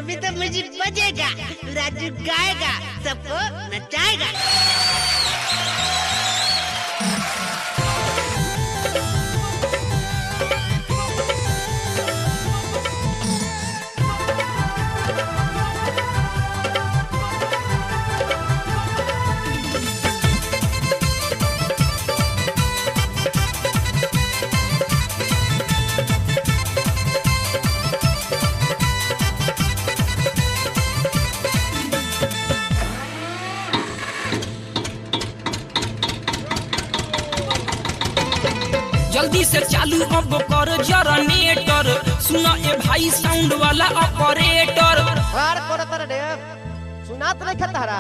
जब भी तो म्यूजिक बजेगा राजू गाएगा सबको नचाएगा। जल्दी से चालू अब कर जनरेटर, सुना ए भाई साउंड वाला ऑपरेटर। हार करतर रे सुनात नहीं खतरा।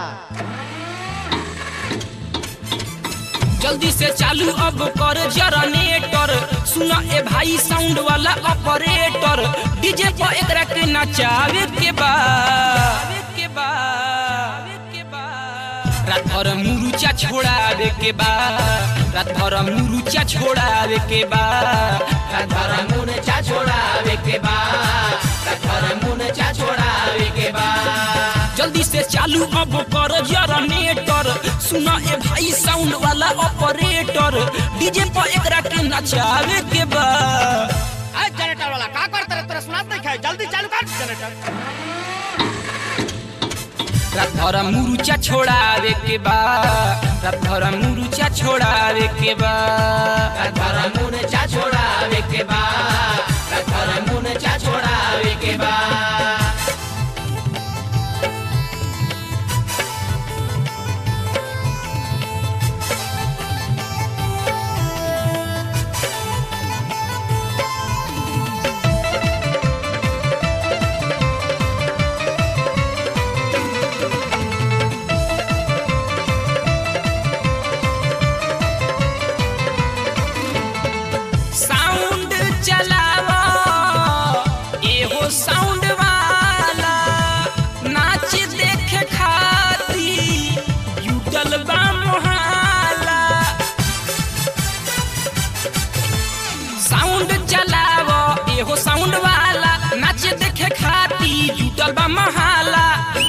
जल्दी से चालू अब कर जनरेटर, सुना ए भाई साउंड वाला ऑपरेटर। डीजे पर एकरा के नचावे के बा, रात भर मुरुचा छोड़ावे के बा, रात भर मुरुचा छोड़ावे के बा, रात भर मुरुचा छोड़ावे के बा, रात भर मुरुचा छोड़ावे के बा। जल्दी से चालू अब कर जनरेटर, सुना ए भाई साउंड वाला ऑपरेटर। डीजे पर एकरा के नचावे के बा। आ जनरेटर वाला का करत रे, तोरा सुनात नहीं खाए, जल्दी चालू कर जनरेटर। रात भर मुरुचा छोड़ावे के बा, रात भर मुरुचा छोड़ावे के बा, रात भर मुरुचा छोड़ावे के बा, रात भर मुरुचा छोड़ावे के बा। साउंड चलावा एहो साउंड वाला, नाच देखे खाती जुटल बा मोहल्ला। साउंड चलावा एहो साउंड वाला, नाच देखे खाती जुटल बा मोहल्ला।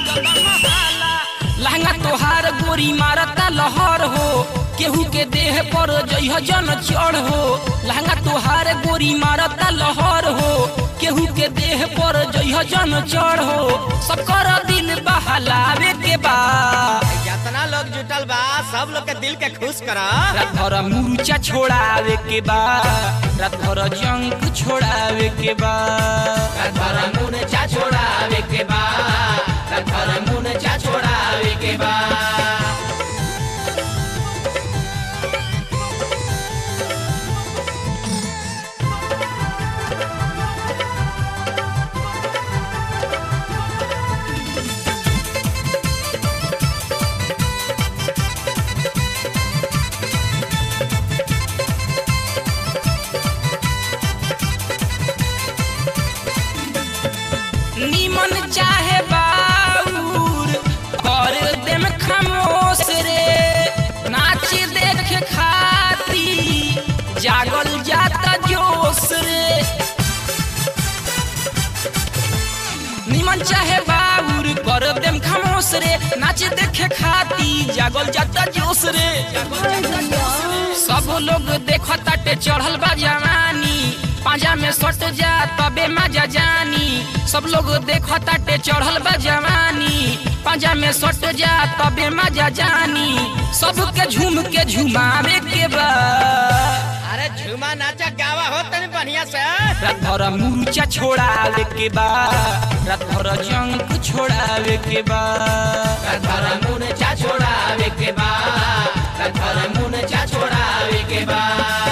लहंगा तोहार गोरी मारता लहर हो, केहू के देह पर जइह जन चढ़ हो। लहंगा तोहार गोरी मारता लहर हो, केहू के देह पर जइह जन चढ़ हो। सबकर दिल बहलावे के बा, जितना लोग जुटल बा सब लोग के दिल के खुश करा। रात भर मुरुचा छोड़ावे के बा, रात भर जंक छोड़ावे के बा, रात भर मुरुचा छोड़ावे के बा, रात भर मुरुचा छोड़ावे के बा। नीमन चाहे बाउर कर देम खामोश रे, नाच देख खाती जागल जाता जोश रे। नीमन चाहे बाउर कर देम खामोश रे, नाच देखे खाती जागल जाता जोश रे। सब लोग देखताटे चढ़ल बा जवानी, पांजा में सट जा तबे मजा जानी। सब लोग देखताटे चढ़ल बा जवानी, पांजा में सट जा तबे मजा जानी। सबके झूम के झुमावे के बा, अरे झूमा नाचा गावा हो तनी बढ़िया से। रात भर मुरुचा छोड़ावे के बा, रात भर जंक छोड़ावे के बा, रात भर मुरुचा छोड़ावे के बा, रात भर मुरुचा छोड़ावे के बा।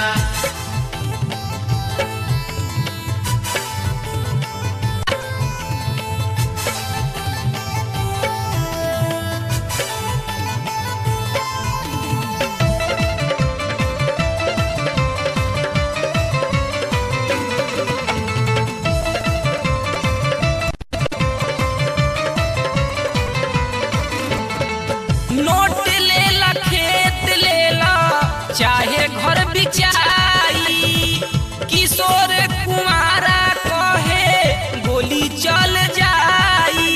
नोट लेला खेत लेला चाहे घर बिचाई, किशोर कुमारा कहे गोली चल जाई।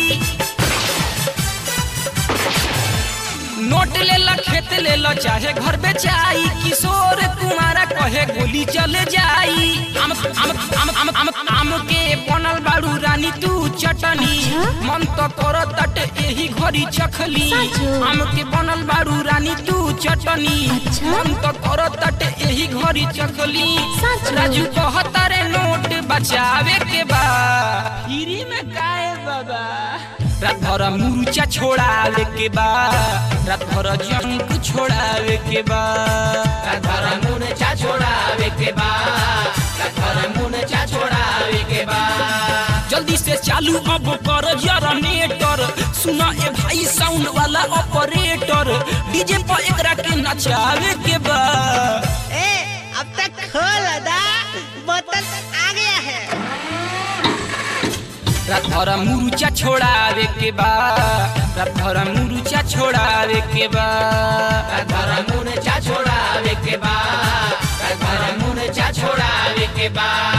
नोट ले ला खेत ले ला चाहे घर बेचाई किशोर कुमारा कहे गोली चले जाई आम आम आम आम आम आम के बनल बाड़ू रानी तू चटनी मन तो कर तट एही घड़ी चखली आम के बनल बाड़ू रानी तू चटनी मन तो कर तट एही घड़ी चखली राजू कहता रे नोट बचावे के बा फ्री में काहे बाबा रात भर मुर्चा छोड़ावे के बा रात भर जंक छोड़ावे के बा रात भर मुर्चा छोड़ावे के बा रात भर मुर्चा छोड़ावे के बा जल्दी से चालू अब कर जनरेटर सुना ए भाई साउंड वाला ऑपरेटर डीजे पर एकरा के नचावे के बा ए अब तक खोल दा बोतल आ गया है रात भर मुर्चा छोड़ावे के बा रात भर मुर्चा छोड़ावे के बा रात भर मुर्चा छोड़ावे के बा रात भर मुर्चा छोड़ावे के बा।